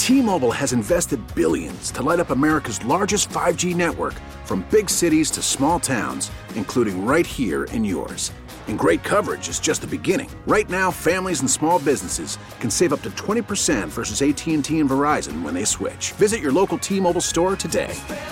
T-Mobile has invested billions to light up America's largest 5G network, from big cities to small towns, including right here in yours. And great coverage is just the beginning. Right now, families and small businesses can save up to 20% versus AT&T and Verizon when they switch. Visit your local T-Mobile store today.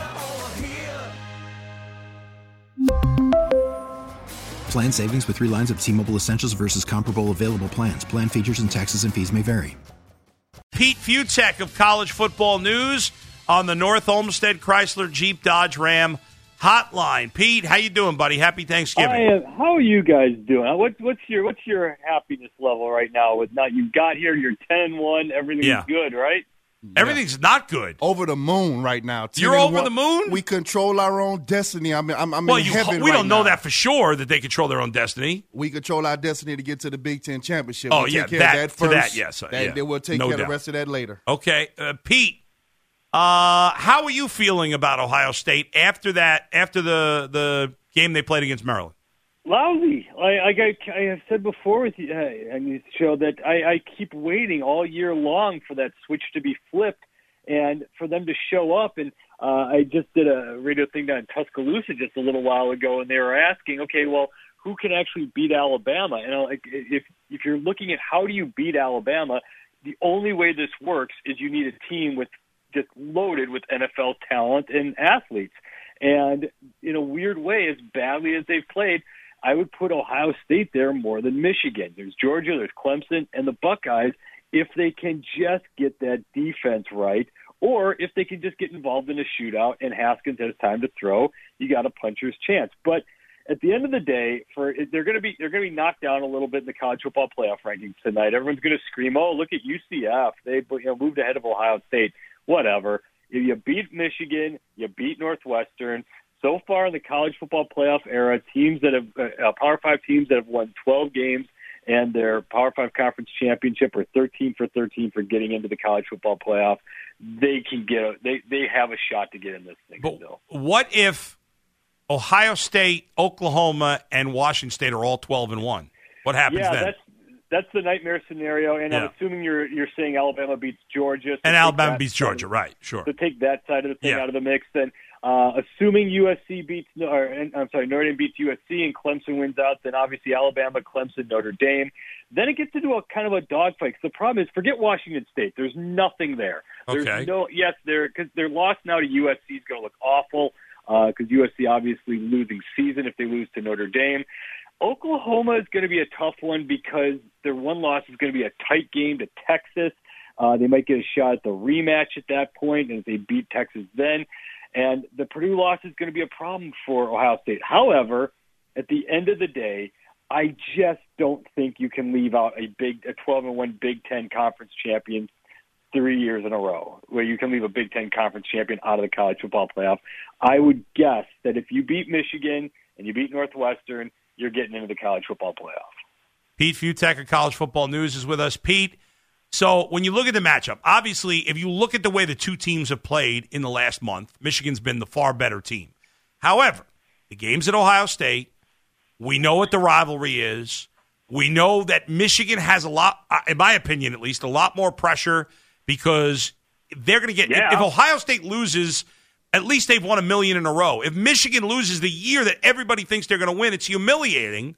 Plan savings with 3 lines of T-Mobile Essentials versus comparable available plans. Plan features and taxes and fees may vary. Pete Fiutak of College Football News on the North Olmsted Chrysler Jeep Dodge Ram hotline. Pete, how you doing, buddy? Happy Thanksgiving. How are you guys doing? What's your happiness level right now? With now you got here, you're 10-1, everything's good, right? Everything's not good. Over the moon right now. You're over the moon? We control our own destiny. I'm in heaven we don't know now. that for sure, that they control their own destiny. We control our destiny to get to the Big Ten championship. Oh, we'll yeah, take care of that first. that, yes. Then we'll take care of the rest of that later. Okay. Pete, how are you feeling about Ohio State after the game they played against Maryland? Lousy. I have said before with you on this show that I keep waiting all year long for that switch to be flipped and for them to show up. And I just did a radio thing down in Tuscaloosa just a little while ago, and they were asking, okay, well, who can actually beat Alabama? And if you're looking at how do you beat Alabama, the only way this works is you need a team with just loaded with NFL talent and athletes. And in a weird way, as badly as they've played, I would put Ohio State there more than Michigan. There's Georgia, there's Clemson, and the Buckeyes, if they can just get that defense right, or if they can just get involved in a shootout and Haskins has time to throw, you got a puncher's chance. But at the end of the day, they're going to be knocked down a little bit in the college football playoff rankings tonight. Everyone's going to scream, "Oh, look at UCF! They moved ahead of Ohio State." Whatever. You beat Michigan, you beat Northwestern. So far in the college football playoff era, teams that have Power 5 teams that have won 12 games and their Power 5 conference championship are 13 for 13 for getting into the college football playoff. They have a shot to get in this thing. But still. What if Ohio State, Oklahoma, and Washington State are all 12-1? What happens then? That's the nightmare scenario, and I'm assuming you're saying Alabama beats Georgia. So and Alabama beats Georgia, right? Sure. So take that side of the thing out of the mix. Then, assuming Notre Dame beats USC and Clemson wins out, then obviously Alabama, Clemson, Notre Dame. Then it gets into a kind of a dogfight. The problem is, forget Washington State. There's nothing there. Okay. Because their loss now to USC is going to look awful. Because USC obviously losing season if they lose to Notre Dame. Oklahoma is going to be a tough one because their one loss is going to be a tight game to Texas. They might get a shot at the rematch at that point, and if they beat Texas then. And the Purdue loss is going to be a problem for Ohio State. However, at the end of the day, I just don't think you can leave out a 12-1 Big Ten conference champion 3 years in a row, where you can leave a Big Ten conference champion out of the college football playoff. I would guess that if you beat Michigan and you beat Northwestern, you're getting into the college football playoff. Pete Fiutak of College Football News is with us. Pete, so when you look at the matchup, obviously, if you look at the way the two teams have played in the last month, Michigan's been the far better team. However, the game's at Ohio State. We know what the rivalry is. We know that Michigan has a lot, in my opinion at least, a lot more pressure because they're going to get if Ohio State loses, at least they've won $1 million in a row. If Michigan loses the year that everybody thinks they're going to win, it's humiliating.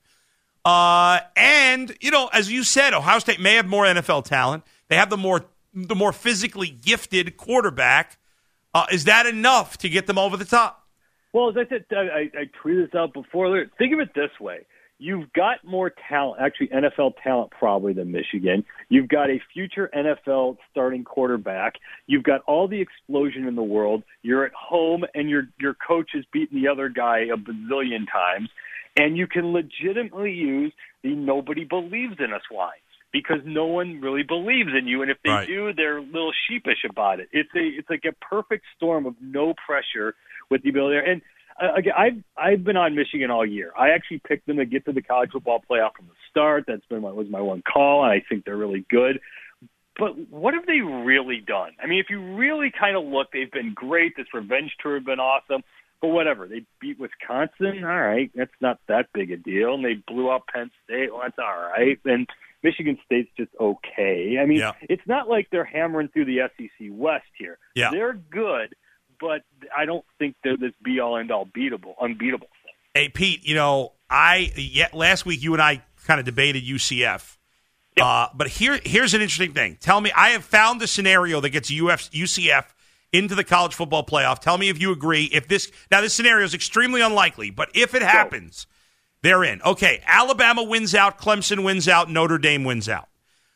And, as you said, Ohio State may have more NFL talent. They have the more physically gifted quarterback. Is that enough to get them over the top? Well, as I said, I tweeted this out before. Think of it this way. You've got more talent, actually NFL talent probably than Michigan. You've got a future NFL starting quarterback. You've got all the explosion in the world. You're at home, and your coach has beaten the other guy a bazillion times. And you can legitimately use the nobody believes in us line because no one really believes in you. And if they do, they're a little sheepish about it. It's like a perfect storm of no pressure with the ability. And again, I've been on Michigan all year. I actually picked them to get to the college football playoff from the start. That's was my one call, and I think they're really good. But what have they really done? I mean, if you really kind of look, they've been great. This revenge tour has been awesome. But whatever, they beat Wisconsin. All right, that's not that big a deal. And they blew out Penn State. Well, that's all right. And Michigan State's just okay. I mean, It's not like they're hammering through the SEC West here. Yeah. They're good, but I don't think they're this be-all, end-all, unbeatable thing. Hey, Pete, last week you and I kind of debated UCF. But here's an interesting thing. Tell me, I have found the scenario that gets UCF into the college football playoff. Tell me if you agree. This scenario is extremely unlikely, but if it happens, they're in. Okay, Alabama wins out, Clemson wins out, Notre Dame wins out.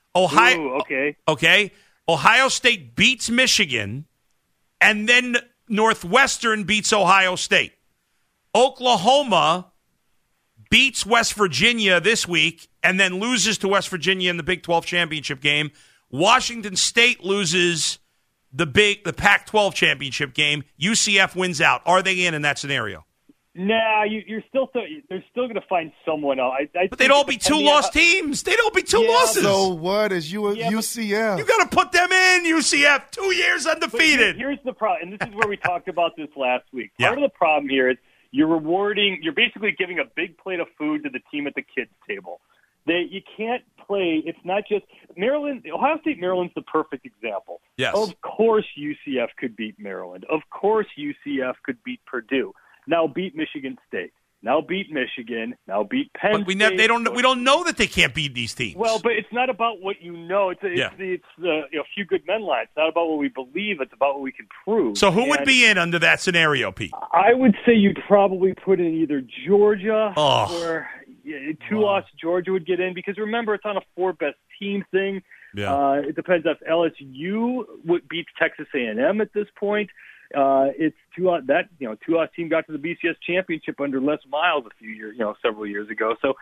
Okay. Ohio State beats Michigan, and then Northwestern beats Ohio State. Oklahoma beats West Virginia this week and then loses to West Virginia in the Big 12 championship game. Washington State loses the Pac-12 championship game. UCF wins out. Are they in that scenario? Nah, they're still going to find someone else. But they'd all be two lost teams. They'd all be two losses. So what is UCF? You got to put them in, UCF. 2 years undefeated. Here's the problem, and this is where we talked about this last week. Part of the problem here is you're basically giving a big plate of food to the team at the kids' table. You can't play. It's not just Maryland. Ohio State, Maryland's the perfect example. Yes. Of course UCF could beat Maryland. Of course UCF could beat Purdue. Now beat Michigan State. Now beat Michigan. Now beat Penn State. We don't know that they can't beat these teams. Well, but it's not about what you know. It's the few good men line. It's not about what we believe. It's about what we can prove. So who would be in under that scenario, Pete? I would say you'd probably put in either Georgia or two-loss Georgia would get in, because remember, it's on a 4-best team thing. Yeah. It depends if LSU beats Texas A&M at this point. It's two-loss team got to the BCS championship under Les Miles several years ago. So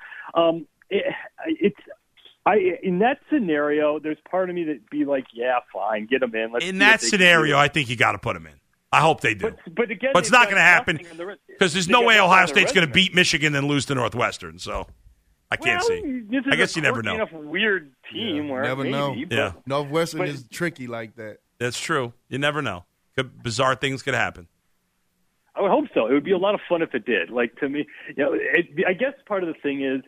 in that senorio, there's part of me that'd be like, yeah, fine, get them in. In that scenario, I think you got to put them in. I hope they do. But again, it's not going to happen because there's no way Ohio State's going to beat Michigan and lose to Northwestern. So I can't see. I guess you never know. Enough weird team where never maybe, know. Northwestern is tricky like that. That's true. You never know. Bizarre things could happen. I would hope so. It would be a lot of fun if it did. Like, to me, I guess part of the thing is,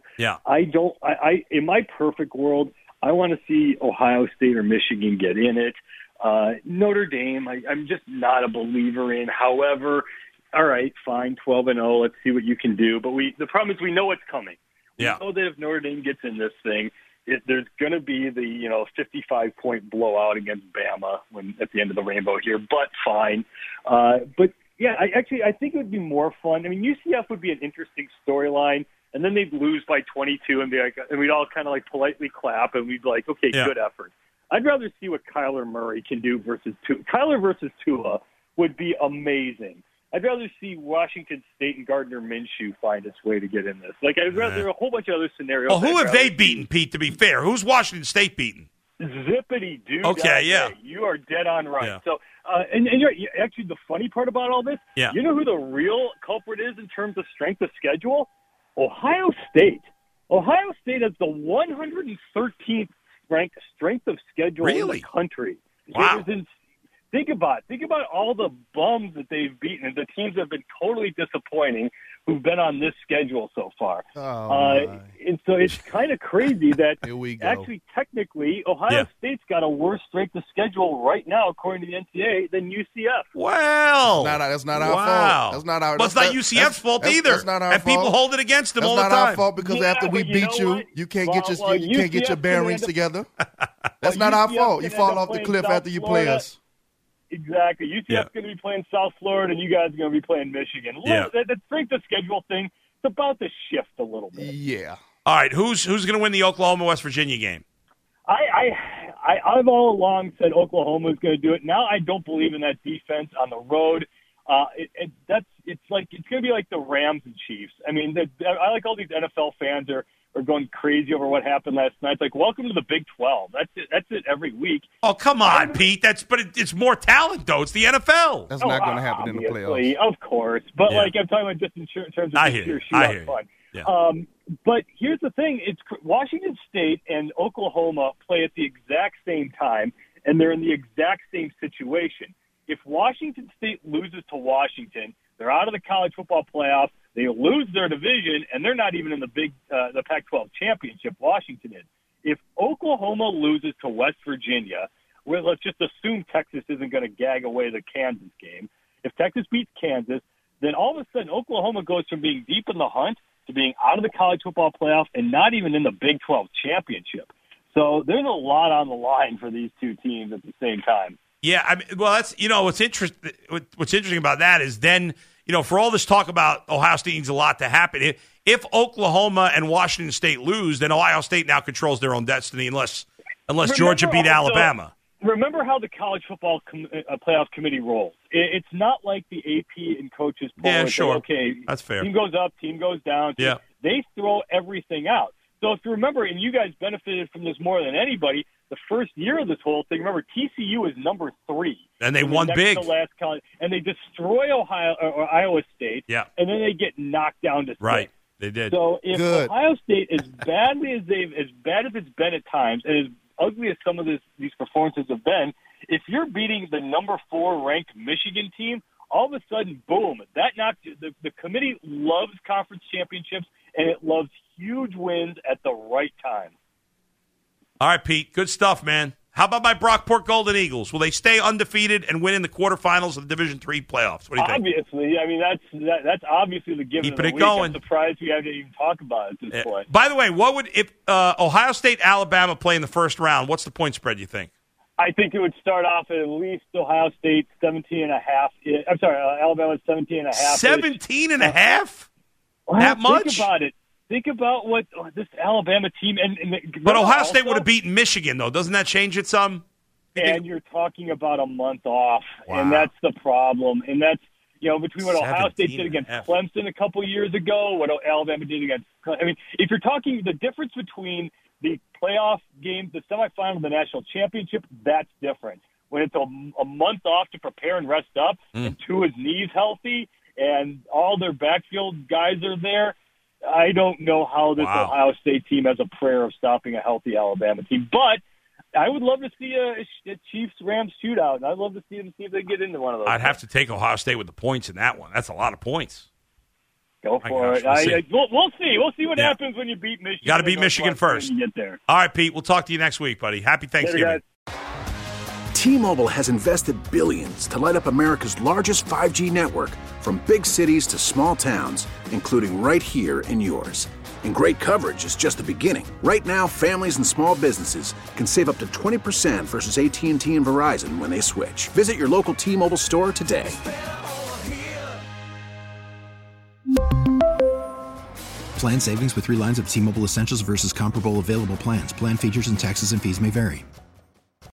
in my perfect world, I want to see Ohio State or Michigan get in it. Notre Dame, I'm just not a believer in. However, all right, fine, 12-0. Let's see what you can do. But the problem is we know what's coming. We know that if Notre Dame gets in this thing, there's going to be the 55-point blowout against Bama at the end of the rainbow here. But fine. But yeah, I think it would be more fun. I mean, UCF would be an interesting storyline, and then they'd lose by 22 and be like, and we'd all kind of like politely clap, and we'd be like, okay, good effort. I'd rather see what Kyler Murray can do versus Tua. Kyler versus Tua would be amazing. I'd rather see Washington State and Gardner Minshew find its way to get in this. Like, I'd rather a whole bunch of other scenarios. Well, who have they beaten, Pete, to be fair? Who's Washington State beaten? Zippity-doo. Okay, You are dead on right. Yeah. So, and actually, the funny part about all this, you know who the real culprit is in terms of strength of schedule? Ohio State. Ohio State has the 113th ranked strength of schedule in the country. Wow. Think about all the bums that they've beaten, and the teams that have been totally disappointing who've been on this schedule so far. And so it's kind of crazy that actually, technically, Ohio State's got a worse strength of schedule right now, according to the NCAA, than UCF. Well, that's not our fault. That's not our. Well, it's not UCF's fault either. That's not our fault. People hold it against them all the time. That's not our fault because after we beat you can't get your bearings together. That's not our fault. You fall off the cliff after you play us. Exactly. UCF's going to be playing South Florida, and you guys are going to be playing Michigan. That strength of schedule thing, it's about to shift a little bit. Yeah. All right, who's going to win the Oklahoma-West Virginia game? I've all along said Oklahoma is going to do it. Now I don't believe in that defense on the road. It's going to be like the Rams and Chiefs. I mean, I like all these NFL fans are going crazy over what happened last night. It's like, welcome to the Big 12. That's it every week. Oh, come on, Pete. It's more talent, though. It's the NFL. That's not going to happen in the playoffs. Of course. But, I'm talking about just in terms of pure shootout fun. Yeah. But here's the thing. It's Washington State and Oklahoma play at the exact same time, and they're in the exact same situation. If Washington State loses to Washington, they're out of the college football playoff. They lose their division, and they're not even in the Pac-12 championship. Washington is. if Oklahoma loses to West Virginia, well, let's just assume Texas isn't going to gag away the Kansas game. If Texas beats Kansas, then all of a sudden Oklahoma goes from being deep in the hunt to being out of the college football playoff and not even in the Big 12 championship. So there's a lot on the line for these two teams at the same time. Yeah, I mean, well, that's what's interesting about that is then for all this talk about Ohio State needs a lot to happen. If Oklahoma and Washington State lose, then Ohio State now controls their own destiny unless Georgia beat Alabama. Remember how the college football playoff committee rolls. It's not like the AP and coaches poll. Yeah, sure. Okay, that's fair. Team goes up, team goes down. Yeah. They throw everything out. So if you remember, and you guys benefited from this more than anybody, the first year of this whole thing, remember TCU is number 3. And they won big. The last college, and they destroy Iowa State. Yeah. And then they get knocked down to 6. Right. They did. So if Ohio State, as bad as it's been at times, and as ugly as some of these performances have been, if you're beating the number 4 ranked Michigan team, all of a sudden, boom, that knocks the committee loves conference championships, and it loves huge wins at the right time. All right, Pete, good stuff, man. How about my Brockport Golden Eagles? Will they stay undefeated and win in the quarterfinals of the Division III playoffs? What do you think? Obviously. I mean, that's obviously the given Keeping of the it week. going. I'm surprised we haven't even talked about it at this point. By the way, what would if Ohio State, Alabama play in the first round? What's the point spread, you think? I think it would start off at least Ohio State 17.5. I'm sorry, Alabama 17.5. 17.5? That much? Think about it. Think about what this Alabama team but Ohio State would have beaten Michigan, though. Doesn't that change it some? And you're talking about a month off, wow. And that's the problem. And that's between what Ohio State did against Clemson a couple years ago, what Alabama did against. I mean, if you're talking the difference between the playoff games, the semifinal, the national championship, that's different. When it's a month off to prepare and rest up, and Tua's knees healthy, and all their backfield guys are there. I don't know how this Ohio State team has a prayer of stopping a healthy Alabama team. But I would love to see a Chiefs-Rams shootout, and I'd love to see them see if they get into one of those. I'd have to take Ohio State with the points in that one. That's a lot of points. Go for it. We'll see. We'll see what happens when you beat Michigan. You got to beat Michigan first. When you get there. All right, Pete. We'll talk to you next week, buddy. Happy Thanksgiving. T-Mobile has invested billions to light up America's largest 5G network, from big cities to small towns, including right here in yours. And great coverage is just the beginning. Right now, families and small businesses can save up to 20% versus AT&T and Verizon when they switch. Visit your local T-Mobile store today. Plan savings with 3 lines of T-Mobile Essentials versus comparable available plans. Plan features and taxes and fees may vary.